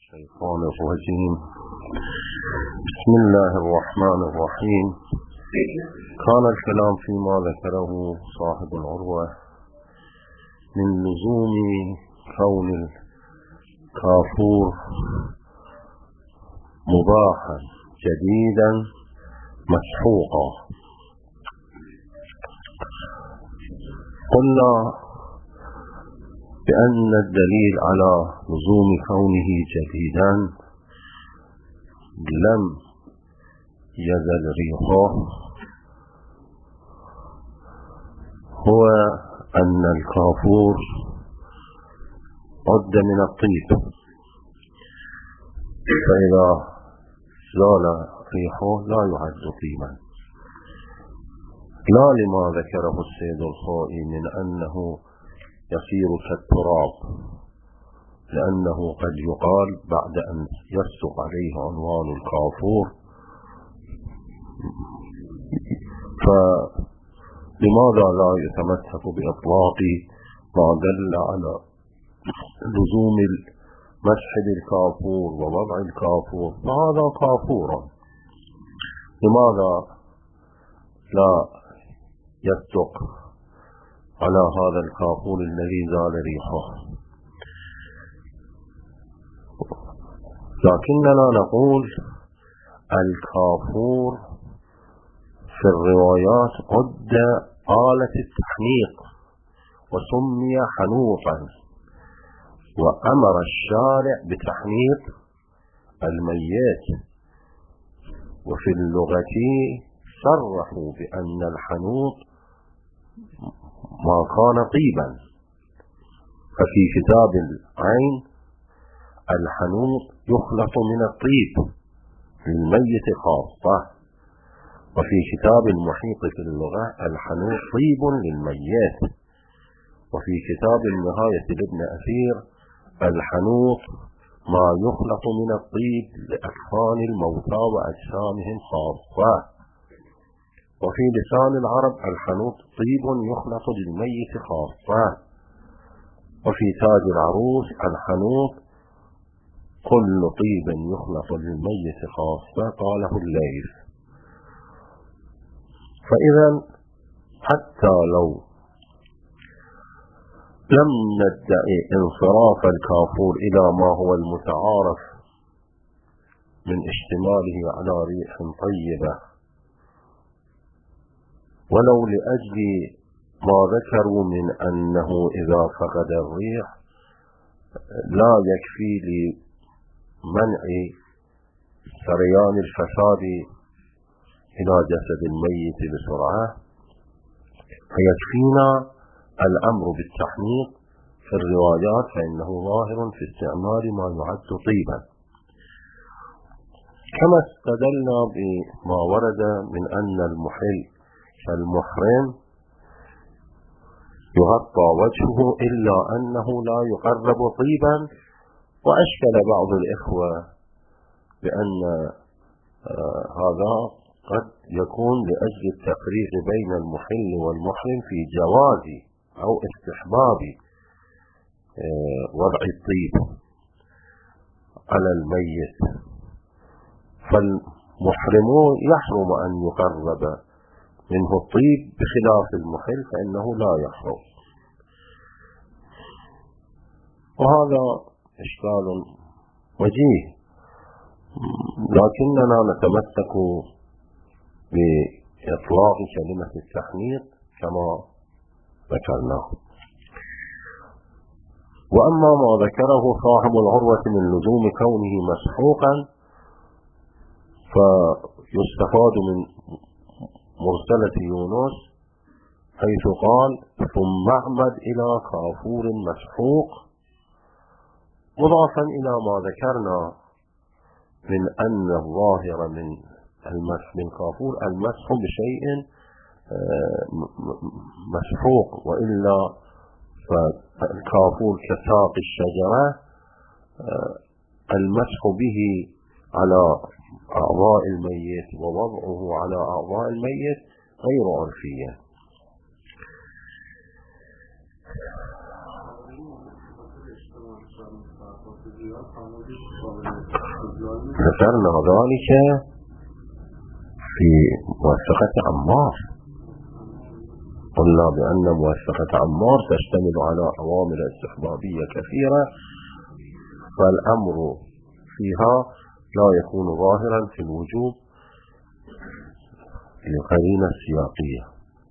الشيطان الرجيم. بسم الله الرحمن الرحيم. كان الكلام فيما ذكره صاحب العروة من لزوم كون الكافور مباحا جديدا مسحوقا. قلنا بأن الدليل على لزوم كونه جديدا لم يزل ريحه هو أن الكافور عد من الطيب، فإذا زال ريحه لا يعد طيبا، لا لما ذكره السيد الخائي من أنه يصير كالتراب، لأنه قد يقال بعد أن يصدق عليه عنوان الكافور فلماذا لا يتمسك بإطلاق ما دل على لزوم المسح بالكافور ووضع الكافور، فهذا كافورا، لماذا لا يصدق على هذا الكافور الذي زال ريحه؟ لكننا نقول الكافور في الروايات عد آلة التحنيق وسمي حنوطا، وأمر الشارع بتحنيط الميت، وفي اللغة صرحوا بأن الحنوط ما كان طيبا، ففي كتاب العين الحنوط يخلط من الطيب للميت خاصة، وفي كتاب المحيط في اللغة الحنوط طيب للميت، وفي كتاب النهاية لابن أثير الحنوط ما يخلط من الطيب لأكفان الموتى وأجسامهم خاصة، وفي لسان العرب الحنوط طيب يخلط للميت خاصة، وفي تاج العروس الحنوط كل طيب يخلط للميت خاصة، قاله الليث. فإذا حتى لو لم ندعي انصراف الكافور إلى ما هو المتعارف من اشتماله على ريح طيبة، ولو لأجل ما ذكروا من أنه إذا فقد الريح لا يكفي لمنع سريان الفساد إلى جسد الميت بسرعة، فيكفينا الأمر بالتحنيط في الروايات، فإنه ظاهر في استعمال ما يعد طيبا، كما استدلنا بما ورد من أن المحرم يغطى وجهه إلا أنه لا يقرب طيبا، وأشكل بعض الإخوة بأن هذا قد يكون لأجل التفريق بين المحل والمحرم في جواز أو استحباب وضع الطيب على الميت، فالمحرمون يحرم أن يقرب منه الطيب بخلاف المحل فإنه لا يحرم، وهذا إشكال وجيه، لكننا نتمسك بإطلاق كلمة التحنيط كما ذكرناه. وأما ما ذكره صاحب العروة من لزوم كونه مسحوقا فيستفاد من مرسلة يونس حيث قال ثم اعمد إلى كافور مسحوق، مضافا إلى ما ذكرنا من أن الظاهر من المسح بالكافور المسح بشيء مسحوق، وإلا فالكافور كساق الشجرة المسح به على أعضاء الميت ووضعه على أعضاء الميت غير عرفية. التطبيقات ذكرنا ذلك في موثقة عمار، قلنا بأن موثقة عمار تشتمل على عوامل استحبابية كثيرة، فالأمر فيها لا يكون ظاهرا في الوجوب لقرينة سياقية.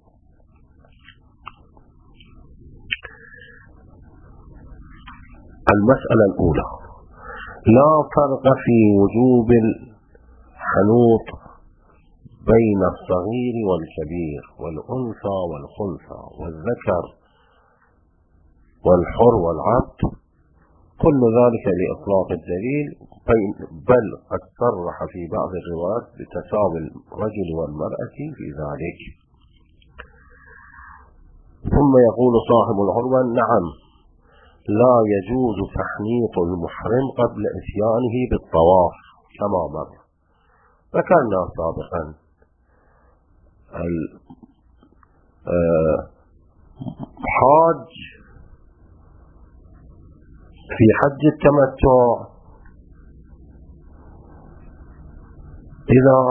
المسألة الأولى: لا فرق في وجوب الحنوط بين الصغير والكبير والأنثى والخنثى والذكر والحر والعبد، كل ذلك لإطلاق الدليل، بل قد صرح في بعض الروايات بتساوي الرجل والمرأة في ذلك. ثم يقول صاحب العروة: نعم، لا يجوز تحنيط المحرم قبل إتيانه بالطواف كما مر. ذكرنا سابقا الحاج في حج التمتع إذا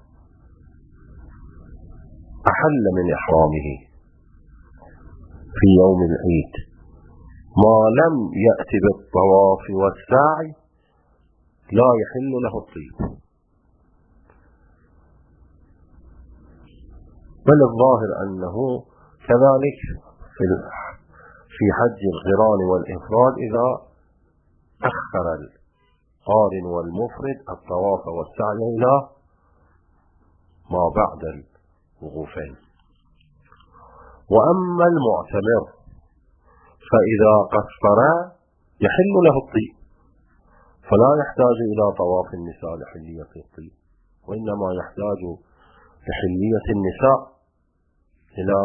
أحل من إحرامه في يوم العيد ما لم يأتي بالطواف والسعي لا يحل له الطيب، بل الظاهر أنه كذلك في حج القران والإفراد إذا أخر القارن والمفرد الطواف والسعي إلى ما بعد الوقوفين. وأما المعتمر فإذا قصر يحل له الطيب، فلا يحتاج إلى طواف النساء لحلية الطيب، وإنما يحتاج لحلية النساء إلى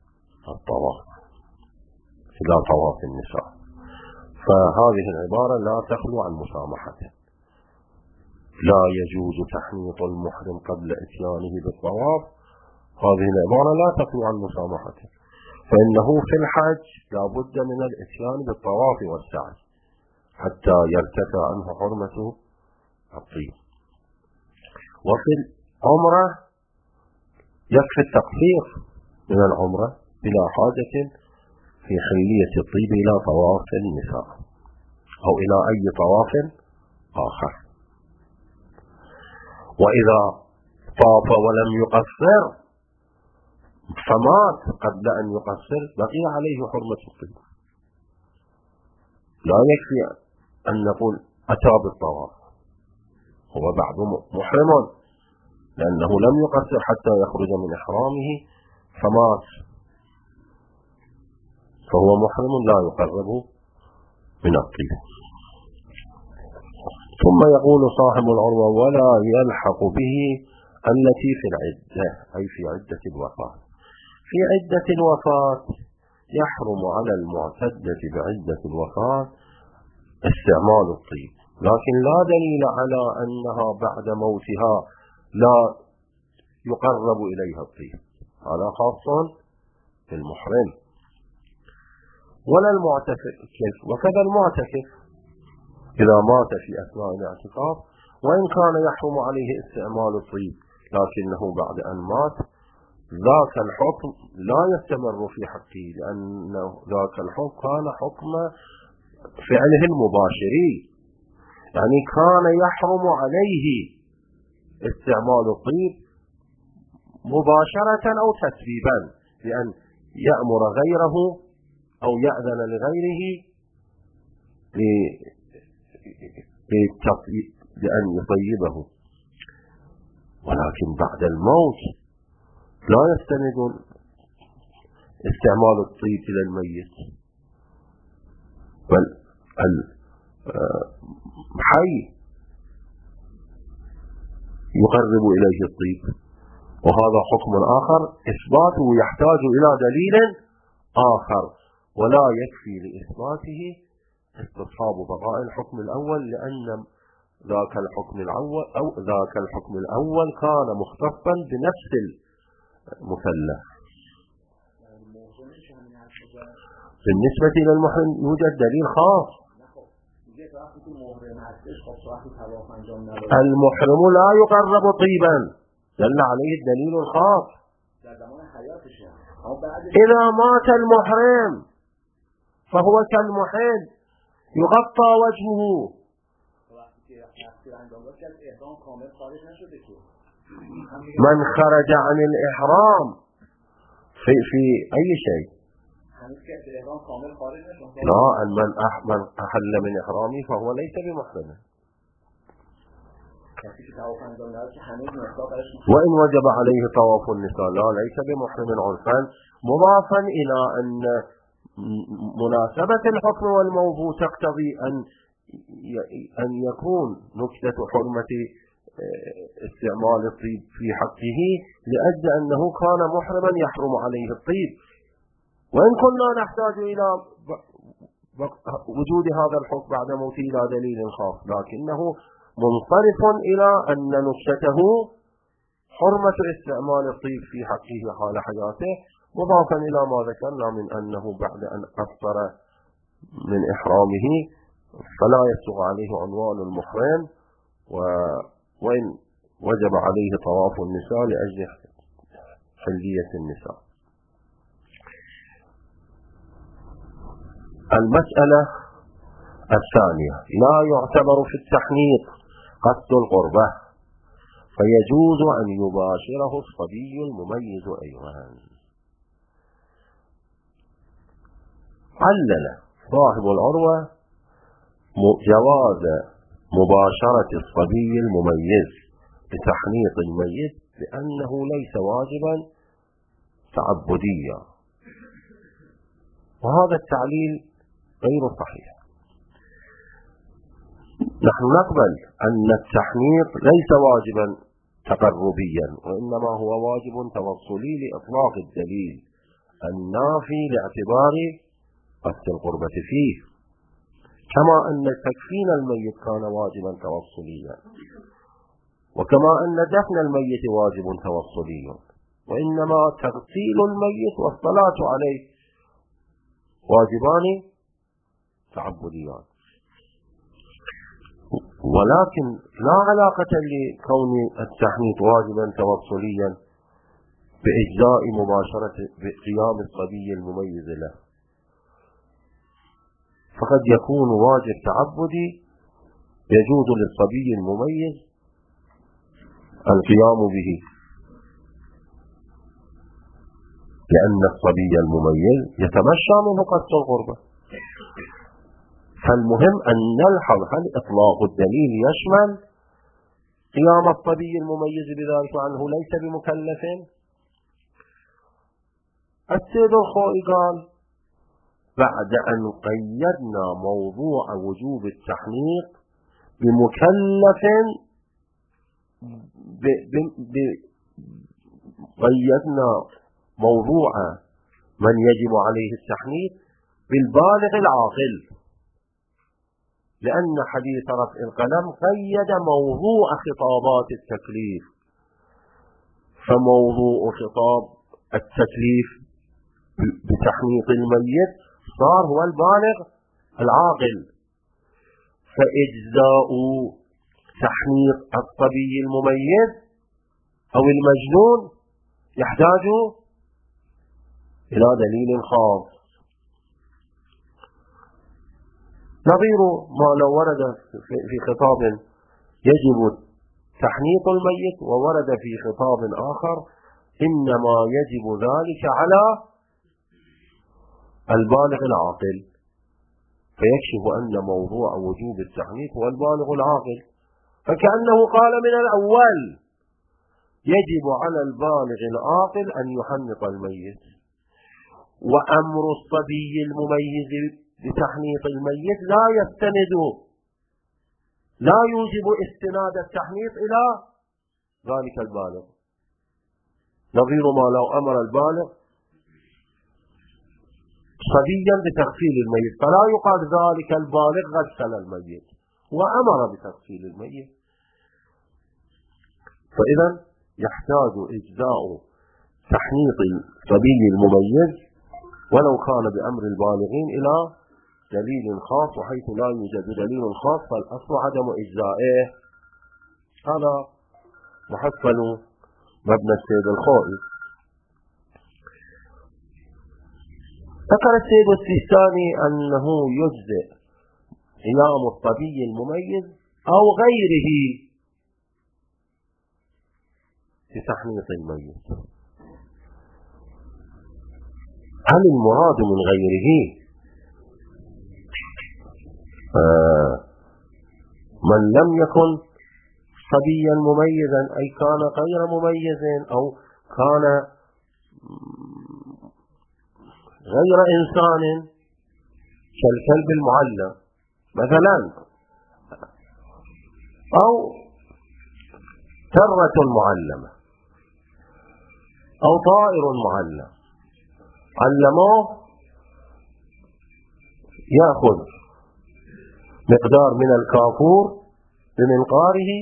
طواف النساء. فهذه العبارة لا تخلو عن مسامحته: لا يجوز تحنيط المحرم قبل إتيانه بالطواف. هذه العبارة لا تخلو عن مسامحته، فإنه في الحج لا بد من الإتيان بالطواف والسعي حتى يرتفع عنه حرمة الطيب. وفي العمرة يكفي التقصير من العمرة بلا حاجة في حلية الطيب إلى طواف النساء أو إلى أي طواف آخر. وإذا طاف ولم يقصر فمات قبل أن يقصر بقي عليه حرمة الطيب. لا يكفي أن نقول أتى بالطواف، هو بعد محرم لأنه لم يقصر حتى يخرج من إحرامه فمات، فهو محرم لا يقرب من الطيب. ثم يقول صاحب العروة: ولا يلحق به التي في العدة، أي في عدة الوفاة. في عدة الوفاة يحرم على المعتدة بعدة الوفاة استعمال الطيب، لكن لا دليل على أنها بعد موتها لا يقرب إليها الطيب، هذا خاص بالمحرم. ولا المعتكف، وكذا المعتكف إذا مات في أثناء الاعتكاف وإن كان يحرم عليه استعمال الطيب لكنه بعد أن مات ذاك الحكم لا يستمر في حقه، لأن ذاك الحكم كان حكم فعله المباشري، يعني كان يحرم عليه استعمال الطيب مباشرة أو تسبيبا، لأن يأمر غيره أو يأذن لغيره لأن يطيبه. ولكن بعد الموت لا يستند استعمال الطيب إلى الميت، بل الحي يقرب إليه الطيب، وهذا حكم آخر إثباته يحتاج إلى دليل آخر، ولا يكفي لإثباته استصحاب بقاء الحكم الأول، لأن ذاك الحكم الأول كان مختصا بنفس المثلث. بالنسبة إلى المحرم يوجد دليل خاص المحرم لا يقرب طيبا دل عليه الدليل الخاص. إذا مات المحرم فهو كالمحل يغطى وجهه. من خرج عن الإحرام في أي شيء لا، من أحل من إحرامه فهو ليس بمحرم، وإن وجب عليه طواف النساء لا ليس بمحرم عرفا، مضافا إلى أن مناسبة الحكم والموضوع تقتضي أن يكون نكتة حرمة استعمال الطيب في حقه لأجل أنه كان محرما يحرم عليه الطيب. وإن كنا نحتاج إلى وجود هذا الحكم بعد موته إلى دليل خاص، لكنه منصرف إلى أن نكتته حرمة استعمال الطيب في حقه حال حياته، مضافا إلى ما ذكرنا من أنه بعد أن أفطر من إحرامه فلا يسوغ عليه عنوان المحرم، وإن وجب عليه طواف النساء لأجل حلية النساء. المسألة الثانية: لا يعتبر في التحنيط قصد القربة، فيجوز أن يباشره الصبي المميز أيضا. علل صاحب العروة جواز مباشرة الصبي المميز بتحنيط الميت بأنه ليس واجبا تعبديا، وهذا التعليل غير صحيح. نحن نقبل أن التحنيط ليس واجبا تقربيا، وإنما هو واجب توصلي لإطلاق الدليل النافي لاعتبار قصد القربة فيه، كما أن تكفين الميت كان واجبا توصليا، وكما أن دفن الميت واجب توصلي، وإنما تغسيل الميت والصلاة عليه واجبان تعبديان. ولكن لا علاقة لكون التحنيط واجبا توصليا بإجزاء مباشرة بقيام الصبي المميز له، فقد يكون واجب تعبدي يجوز للصبي المميز القيام به، لأن الصبي المميز يتمشى منه قصد القربة. فالمهم أن نلحظ هل إطلاق الدليل يشمل قيام الصبي المميز بذلك عنه ليس بمكلف. السيد الخوئي قال: بعد أن قيدنا موضوع وجوب التحنيط بمكلف قيدنا موضوع من يجب عليه التحنيط بالبالغ العاقل، لأن حديث رفع القلم قيد موضوع خطابات التكليف، فموضوع خطاب التكليف بتحنيط الميت صار هو البالغ العاقل، فإجزاء تحنيط الصبي المميز أو المجنون يحتاج إلى دليل خاص، نظير ما لو ورد في خطاب يجب تحنيط الميت وورد في خطاب آخر إنما يجب ذلك على البالغ العاقل، فيكشف أن موضوع وجوب التحنيط هو البالغ العاقل، فكأنه قال من الأول يجب على البالغ العاقل أن يحنط الميت، وأمر الصبي المميز بتحنيط الميت لا يستند، لا يوجب استناد التحنيط إلى ذلك البالغ، نظير ما لو أمر البالغ صبيا بتغسيل الميت فلا يقال ذلك البالغ غسل الميت وأمر بتغسيل الميت. فإذا يحتاج إجزاء تحنيط الصبي المميز ولو كان بأمر البالغين إلى دليل خاص، وحيث لا يوجد دليل خاص فالأصل عدم إجزائه. هذا محصل مبنى السيد الخوئي. ذكر السيد السيستاني أنه يجزئ قيام الصبي المميز أو غيره بتحنيط الميت. هل المراد من غيره من لم يكن صبيا مميزا، أي كان غير مميز، أو كان غير إنسان كالكلب المعلم مثلا، أو ترة معلمة، أو طائر معلم علموه يأخذ مقدار من الكافور بمنقاره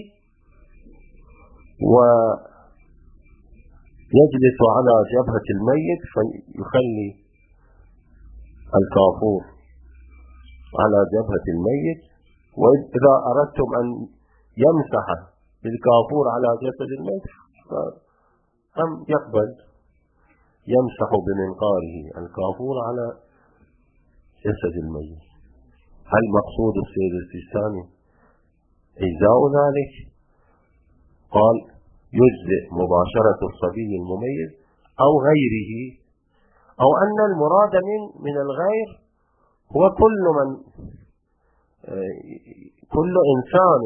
ويجلس على جبهة الميت فيخلي الكافور على جبهة الميت، وإذا أردتم أن يمسح بالكافور على جسد الميت فهم يقبل يمسح بمنقاره الكافور على جسد الميت. هل مقصود السيد السيستاني إجزاء ذلك؟ قال يجزئ مباشرة الصبي المميز أو غيره، أو أن المراد من الغير هو كل إنسان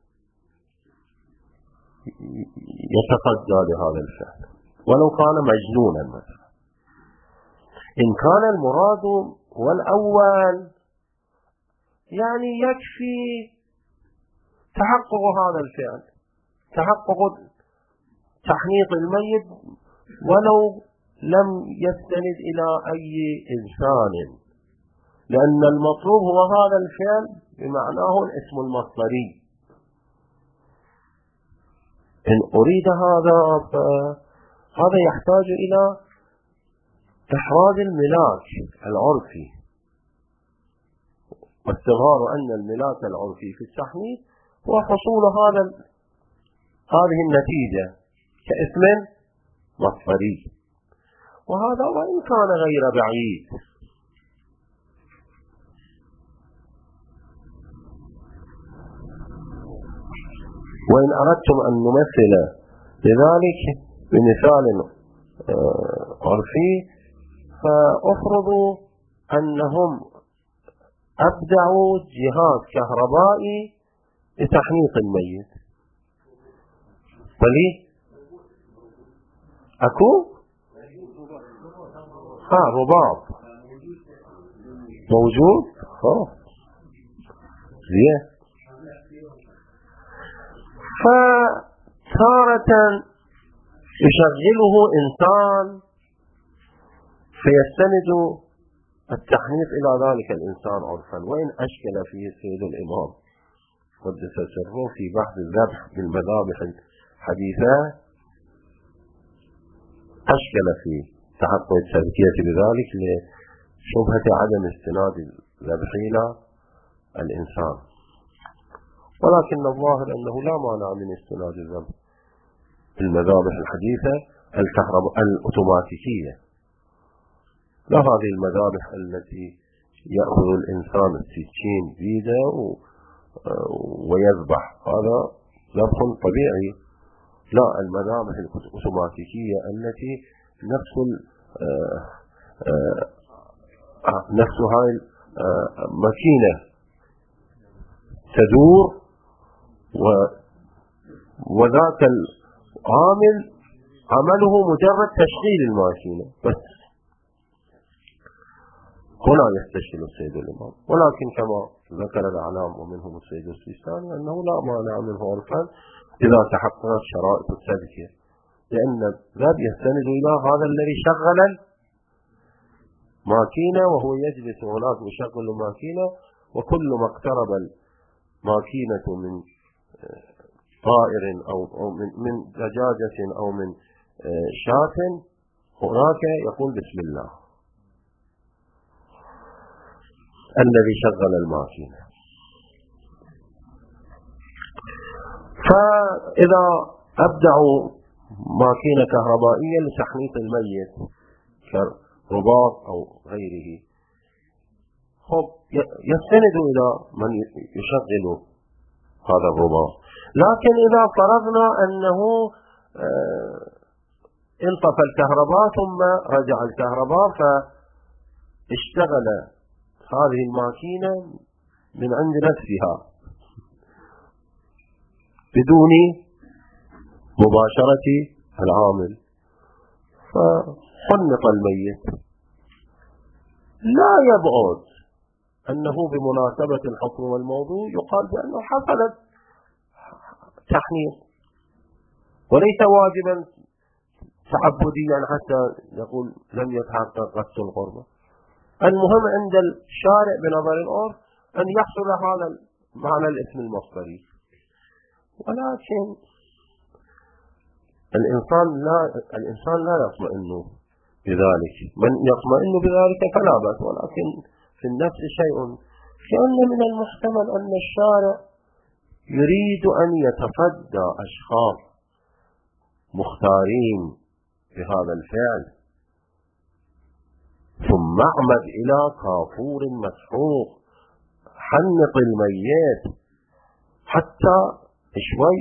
يتصدى لهذا الفعل ولو كان مجنونا مثلا. إن كان المراد هو الأول يعني يكفي تحقق هذا الفعل، تحقق تحنيط الميت ولو لم يستند إلى أي إنسان، لأن المطلوب هو هذا الفعل بمعناه الاسم المصدري. إن أريد هذا يحتاج إلى إحراز الملاك العرفي، واستظهار أن الملاك العرفي في التحنيط هو حصول هذه النتيجة كاسم مصدري، وهذا وإن كان غير بعيد. وإن أردتم أن نمثل لذلك بمثال عرفي فأفرضوا أنهم أبدعوا جهاز كهربائي لتحنيط الميت. وليه أكو رباط موجود زين. فتارة يشغله إنسان فيستند التحنيط إلى ذلك الإنسان عرفا، وإن أشكل فيه السيد الإمام قدس سره في بحث الذبح بالمذابح الحديثة، أشكل في تحقق التذكية بذلك لشبهة عدم استناد الذبح إلى الإنسان، ولكن الظاهر أنه لا مانع من استناد الذبح بالمذابح الحديثة الأوتوماتيكية، لا هذه المذابح التي يأخذ الإنسان السكين بيده ويذبح، هذا ذبح طبيعي. لا، المذابح الأوتوماتيكية التي نفس هاي الماكينة تدور وذاك العامل عمله مجرد تشغيل الماكينة بس. هنا يستشكل السيد الإمام، ولكن كما ذكر الأعلام ومنهم السيد السيستاني أنه لا مانع منه عرفا إذا تحققت شرائط التذكية، لأن الذهب يستند إلى هذا الذي شغل الماكينة وهو يجلس هناك يشغل الماكينة، وكل ما اقترب الماكينة من طائر أو من دجاجة أو من شاة هناك يقول بسم الله. الذي شغل الماكينة. فإذا أبدعوا ماكينة كهربائية لتحنيط الميت كرباط أو غيره، يستند إلى من يشغل هذا الرباط. لكن إذا فرضنا أنه انطفى الكهرباء ثم رجع الكهرباء فاشتغل هذه الماكينة من عند نفسها بدون مباشرة العامل فحنط الميت، لا يبعد أنه بمناسبة الحكم والموضوع يقال بأنه حصلت تحنيط، وليس واجبا تعبديا حتى يقول لم يتحقق غسل القربة. المهم عند الشارع بنظر العرف أن يحصل هذا معنى الاسم المصدري. ولكن الإنسان لا يطمئن بذلك، من يطمئن بذلك فلا بأس، ولكن في النفس شيء، كأن من المحتمل أن الشارع يريد أن يتصدى أشخاص مختارين بهذا الفعل ثم اعمد إلى كافور مسحوق حنط الميت حتى شوي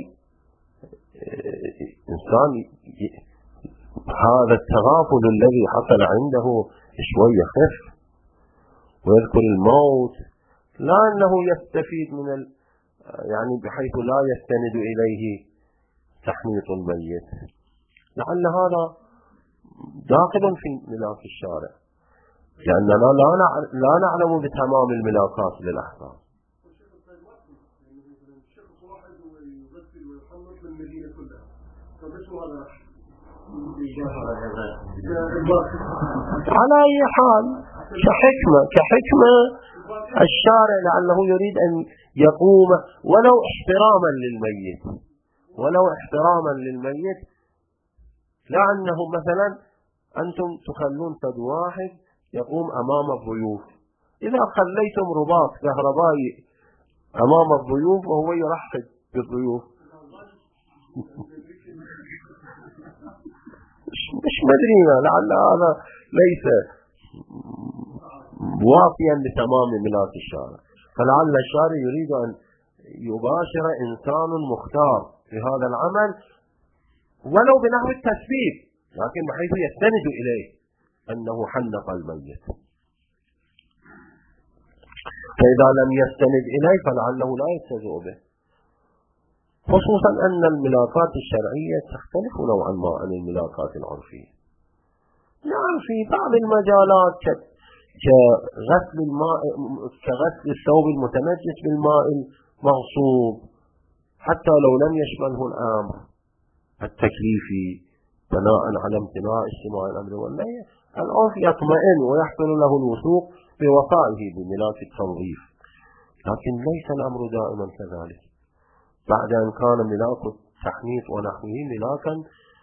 إنسان هذا التغافل الذي حصل عنده شوي يخف ويذكر الموت، لا أنه يستفيد من يعني بحيث لا يستند إليه تحنيط الميت. لعل هذا داخل في ملاك الشارع، لأننا لا نعلم بتمام الملاكات للأحكام. على أي حال كحكمة الشارع لعله يريد أن يقوم ولو احتراما للميت، لا أنه مثلا أنتم تخلون فد واحد يقوم أمام الضيوف، إذا خليتم رباط كهربائي أمام الضيوف وهو يرحب بالضيوف مش مدرينا، لعل هذا ليس وافيا لتمام ملاك الشارع، فلعل الشارع يريد أن يباشر إنسان مختار في هذا العمل ولو بنحو التسبيب، لكن بحيث يستند إليه أنه حنق الميت. فإذا لم يستند إليه فلعله لا يستهزئ به، خصوصا أن الملاكات الشرعية تختلف نوعا ما عن الملاكات العرفية. نعم في بعض المجالات كغسل الثوب المتنجس بالماء المغصوب حتى لو لم يشمله الأمر التكليفي بناء على امتناع اجتماع الأمر والنهي، العرف يطمئن ويحصل له الوثوق بوفائه بملاك التنظيف، لكن ليس الأمر دائما كذلك. بعد أن كان ملاك التحنيط ونحوه ملاكا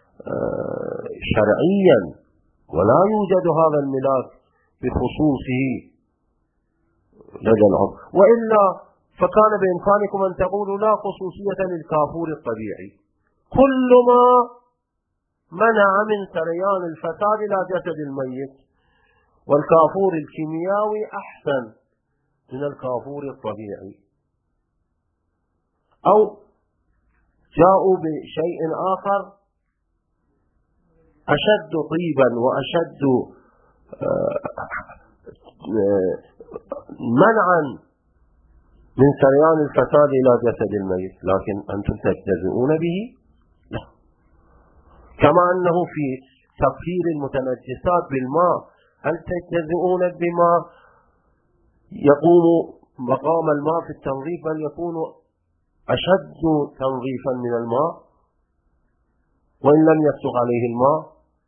شرعيا ولا يوجد هذا الملاك بخصوصه لدى العرف، وإلا فكان بإمكانكم أن تقولوا لا خصوصية للكافور الطبيعي، كل ما منع من سريان الفساد إلى جسد الميت، والكافور الكيميائي أحسن من الكافور الطبيعي. أو جاءوا بشيء آخر أشد طيبا وأشد منعا من سريان الفساد إلى جسد الميت، لكن أنتم تجتزئون به؟ لا. كما أنه في تطهير المتنجسات بالماء هل تجتزئون بما يقوم مقام الماء في التنظيف بل يكون أشد تنظيفا من الماء وإن لم يسبق عليه الماء؟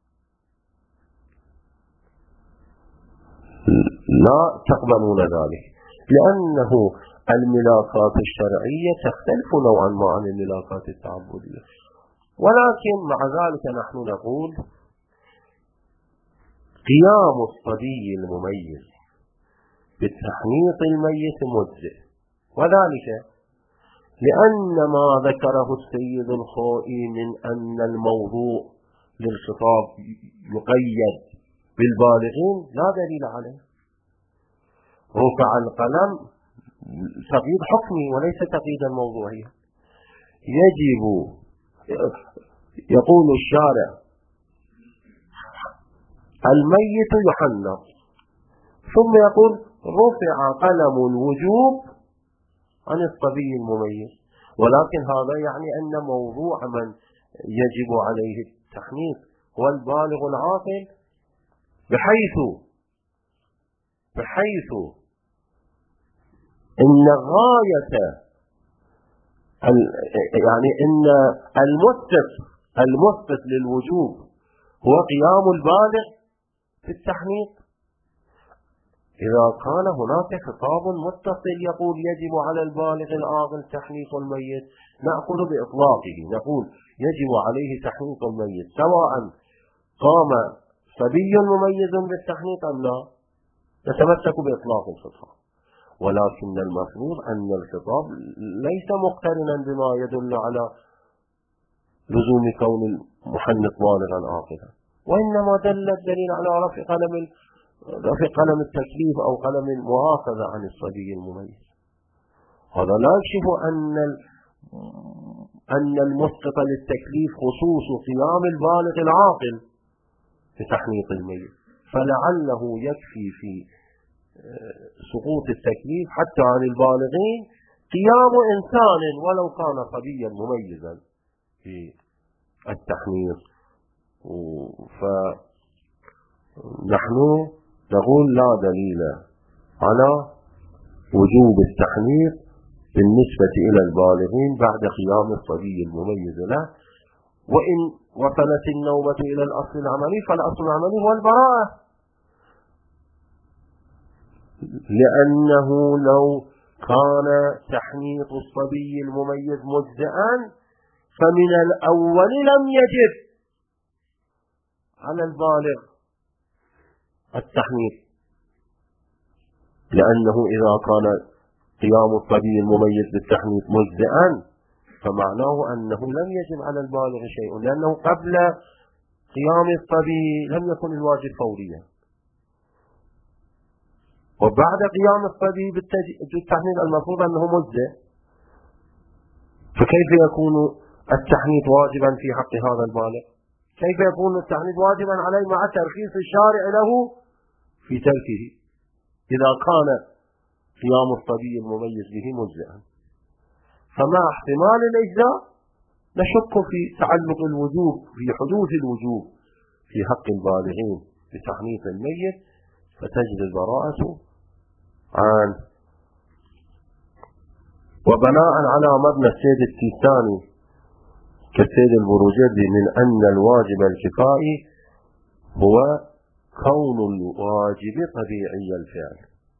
لا تقبلون ذلك، لأنه الملاكات الشرعية تختلف نوعا ما عن الملاكات التعبدية. ولكن مع ذلك نحن نقول قيام الصبي المميز بتحنيط الميت مجزئ، وذلك لأن ما ذكره السيد الخوئي من أن الموضوع للخطاب يقيد بالبالغين لا دليل عليه. رفع القلم تقييد حكمي وليس تقييدا موضوعيا. يجب، يقول الشارع الميت يحنط، ثم يقول رفع قلم الوجوب عن الصبي المميز، ولكن هذا يعني أن موضوع من يجب عليه التحنيط هو البالغ العاقل، بحيث إن غاية يعني إن المثبت للوجوب هو قيام البالغ بالتحنيط. إذا كان هناك خطاب متصل يقول يجب على البالغ العاقل تحنيط الميت، نأخذ بإطلاقه، نقول يجب عليه تحنيط الميت سواء قام صبي مميز بالتحنيط أم لا، نتمسك بإطلاق الخطاب. ولكن المفروض أن الخطاب ليس مقترنا بما يدل على لزوم كون المحنط بالغا عاقلا، وإنما دل الدليل على رفع قلم التكليف أو قلم المؤاخذة عن الصبي المميز. هذا لا يكشف أن المسقط للتكليف خصوص قيام البالغ العاقل بتحنيط الميت، فلعله يكفي في سقوط التكليف حتى عن البالغين قيام إنسان ولو كان صبيا مميزا في التحنيط. فنحن نقول لا دليل على وجوب التحنيط بالنسبة إلى البالغين بعد قيام الصبي المميز له. وإن وصلت النوبة إلى الأصل العملي فالأصل العملي هو البراءة، لأنه لو كان تحنيط الصبي المميز مجزئا فمن الأول لم يجب على البالغ التحنيط، لأنه إذا كان قيام الصبي المميز بالتحنيط مجزئا فمعناه أنه لم يجب على البالغ شيء، لأنه قبل قيام الصبي لم يكن الواجب فوريا، وبعد قيام الصبي بالتحنيط المفروض أنه مجزئ، فكيف يكون التحنيط واجبا في حق هذا البالغ؟ كيف يكون التحنيط واجبا عليه مع ترخيص الشارع له في تركه إذا كان قيام الصبي المميز به مجزئا؟ فمع احتمال الإجزاء نشك في تعلق الوجوب، في حدوث الوجوب في حق البالغين بتحنيط الميت، فتجد البراءة عنه. وبناء على مبنى السيد السيستاني كالسيد البروجردي من أن الواجب الكفائي هو كون الواجب طبيعي الفعل،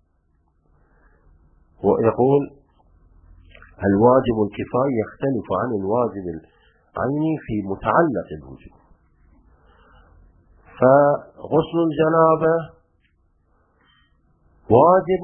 ويقول الواجب الكفائي يختلف عن الواجب العيني في متعلق الوجوب. فغسل الجنابة واجب،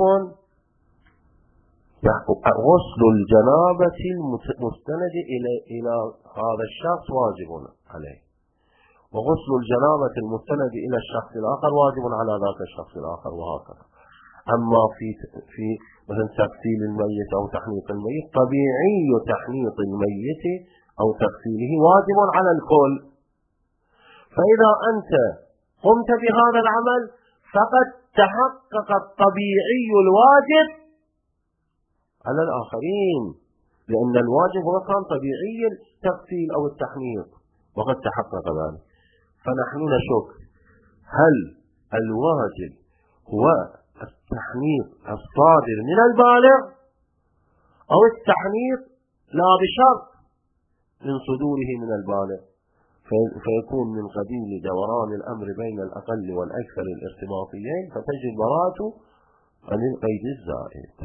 غسل الجنابة المستند إلى هذا الشخص واجب عليه، وغسل الجنابة المستند إلى الشخص الآخر واجب على ذاك الشخص الآخر، وهكذا. أما في مثلا تغسيل الميت أو تحنيط الميت، طبيعي تحنيط الميت أو تغسيله واجب على الكل، فإذا أنت قمت بهذا العمل فقد تحقق الطبيعي الواجب على الآخرين، لأن الواجب هو كان طبيعي التغسيل أو التحنيط وقد تحقق ذلك. فنحن نشك هل الواجب هو التحنيط الصادر من البالغ أو التحنيط لا بشرط من صدوره من البالغ، فيكون من قبيل دوران الأمر بين الأقل والأكثر الارتباطيين، فتجد براءته عن القيد الزائد.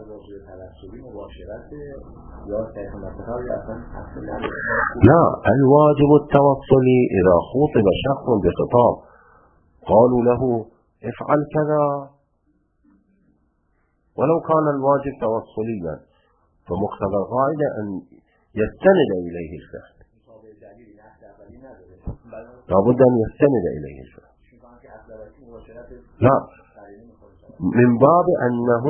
لا، الواجب التوصلي إذا خاطب شخص بخطاب قالوا له افعل كذا، ولو كان الواجب توصليا فمقتضى القاعدة أن يستند إليه الفعل، لا بد أن يستند إليه الفعل. لا، من باب أنه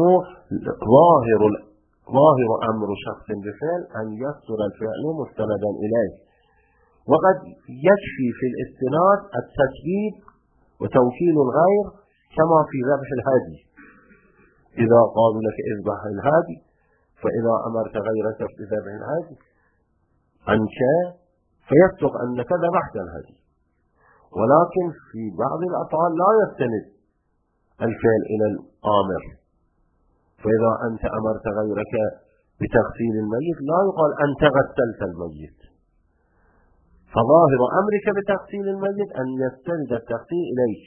ظاهر أمر شخص بفعل أن يصدر الفعل مستندا إليه، وقد يكفي في الاستناد التسبيب وتوكيل الغير كما في ذبح الهادي. إذا قالوا لك اذبح الهادي فإذا أمرت غيرك بذبح الهادي عنك فيصدق أنك ذبحت الهادي، ولكن في بعض الأفعال لا يستند الفعل إلى الآمر، فإذا أنت أمرت غيرك بتغسيل الميت لا يقال أنت غسلت الميت، فظاهر أمرك بتغسيل الميت أن يستند التغسيل إليك،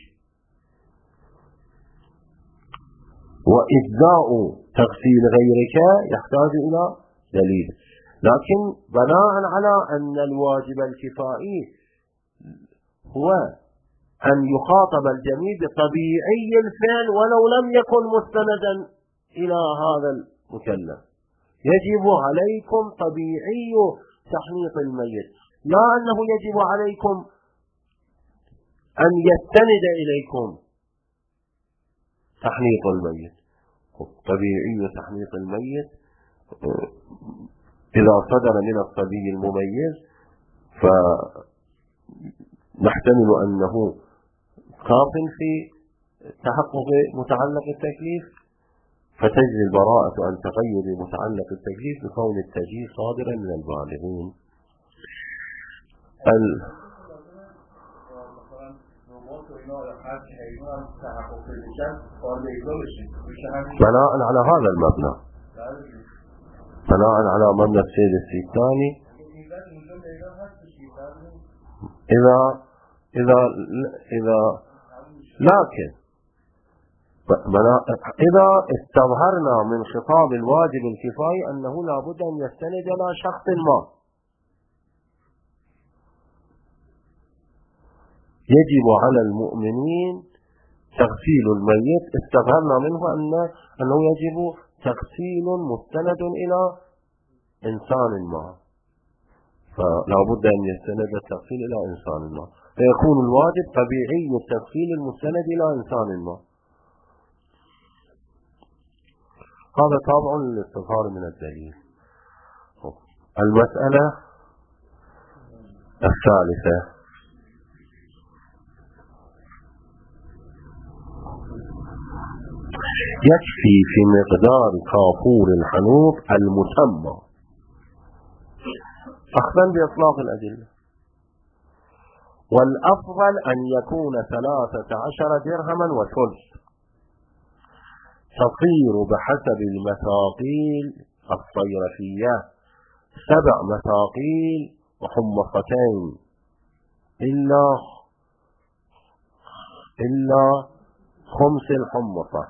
وإجزاء تغسيل غيرك يحتاج إلى دليل. لكن بناء على أن الواجب الكفائي هو أن يخاطب الجميع بطبيعي الفعل ولو لم يكن مستندا إلى هذا المكلف، يجب عليكم طبيعي تحنيط الميت، لا أنه يجب عليكم أن يستند إليكم تحنيط الميت. طبيعي تحنيط الميت إذا صدر من الصبي المميز فنحتمل أنه خاف في تحقق متعلق التكليف، فتجري البراءة عن تغير متعلق التكليف بكون التجهيز صادرا من البالغين. بناء على هذا المبنى، بناء على مبنى السيد السيستاني، لكن إذا استظهرنا من خطاب الواجب الكفائي أنه لا بد أن يستند إلى شخص ما يجب على المؤمنين تغسيل الميت، استظهرنا منه أنه يجب تغسيل مستند إلى إنسان ما، فلا بد أن يستند التغسيل إلى إنسان ما، فيكون الواجب طبيعي التغسيل المستند إلى إنسان ما. هذا تابع للاستظهار من الدليل. المسألة الثالثة: يكفي في مقدار كافور الحنوط المسمى، أخذا بإطلاق الأدلة، والأفضل أن يكون 13 درهما وثلث، تصير بحسب المثاقيل الصيرفية 7 مثاقيل وحمصتين إلا 5 الحمصة.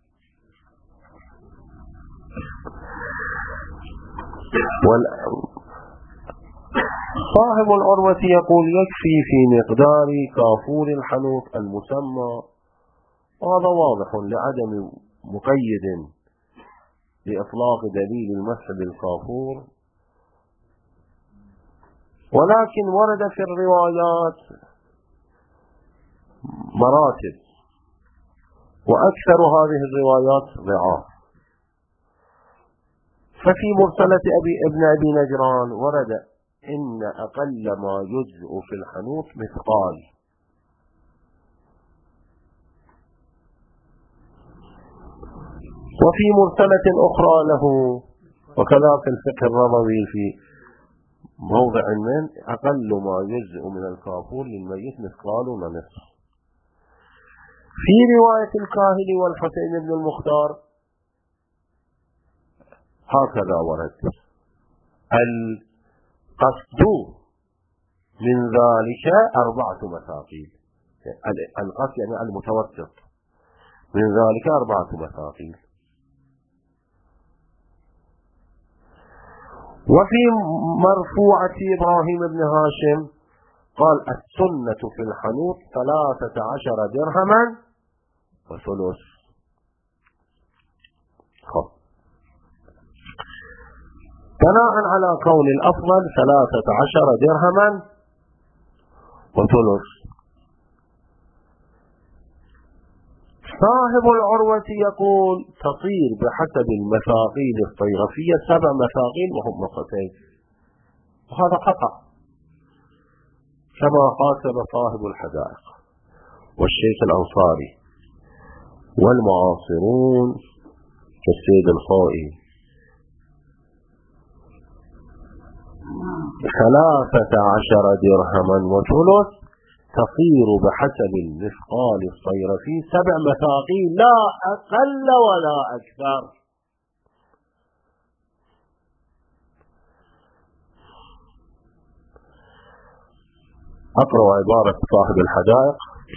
صاحب العروة يقول يكفي في مقدار كافور الحنوط المسمى، وهذا واضح لعدم مقيد لإطلاق دليل المسح بالكافور، ولكن ورد في الروايات مراتب، وأكثر هذه الروايات ضعاف. ففي مرسلة ابن أبي نجران ورد إن أقل ما يجزئ في الحنوط مثقال، وفي مرسلة أخرى له، وكذا في الفقه الرضوي في موضع من أقل ما يجزئ من الكافور للميت مثقال ونصف. في رواية الكاهلي والحسين بن المختار هكذا ورد: القصد من ذلك 4 مثاقيل، القصد يعني المتوسط، من ذلك 4 مثاقيل. وفي مرفوعة إبراهيم بن هاشم قال السنة في الحنوط 13 درهما وثلث. بناء على كون الأفضل 13 درهما وثلث. صاحب العروة يقول تصير بحسب المثاقيل الصيرفية 7 مثاقيل وهم نصفين، وهذا خطأ كما حاسب صاحب الحدائق والشيخ الأنصاري والمعاصرون كالسيد الخوئي. 13 درهما وثلث تصير بحسب المثقال الصيرفي 7 مثاقيل لا أقل ولا أكثر. أقرأ عبارة صاحب الحدائق: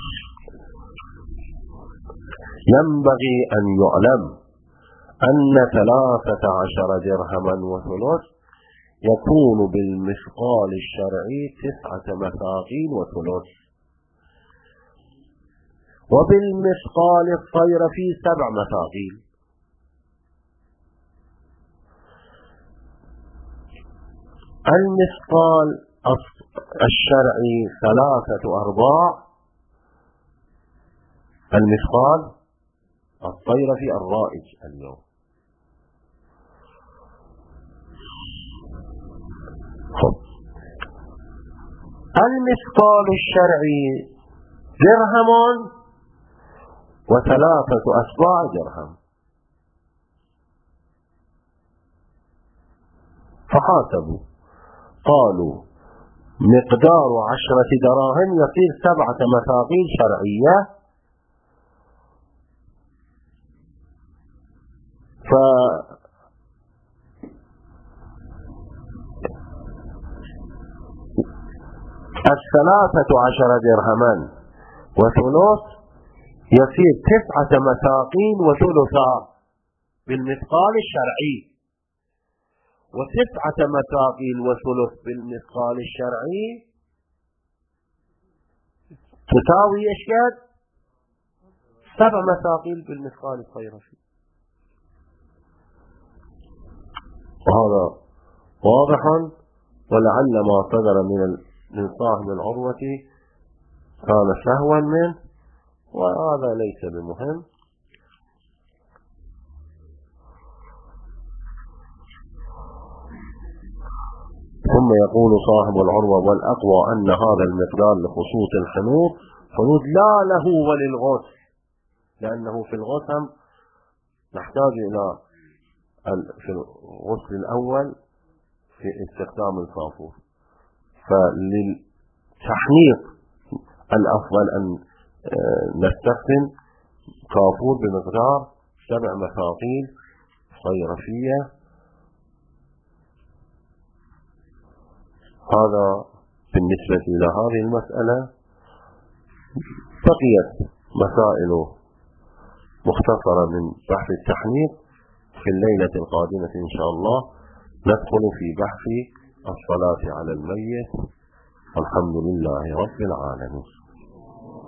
ينبغي أن يعلم أن 13 درهما وثلث يكون بالمثقال الشرعي 9 مثاقيل وثلث، وبالمثقال الصيرفي 7 مثاقيل. المثقال الشرعي 3/4، المثقال الصيرفي الرائج اليوم. المثقال الشرعي درهم و3 درهم، فحاسبوا قالوا مقدار 10 دراهم يصير 7 مثاقيل شرعية، ال13 درهما وثلث يصير 9 مثاقيل وثلثا بالمثقال الشرعي، و9 مثاقيل وثلث بالمثقال الشرعي تساوي ايش قد؟ 7 مثاقيل بالمثقال الصيرفي. وهذا واضح، ولعل ما صدر من صاحب العروة كان سهوا منه، وهذا ليس بمهم. ثم يقول صاحب العروة: والأقوى أن هذا المقدار لخصوص الحنوط حدود لا له وللغسل، لأنه في الغسل نحتاج إلى في الغسل الأول في استخدام الكافور، فللتحنيط الأفضل أن نستخدم كافور بمقدار 7 مثاقيل صيرفية. هذا بالنسبة إلى هذه المسألة. بقيت مسائل مختصرة من بحث التحنيط في الليلة القادمة إن شاء الله ندخل في بحث الصلاة على الميت. الحمد لله رب العالمين.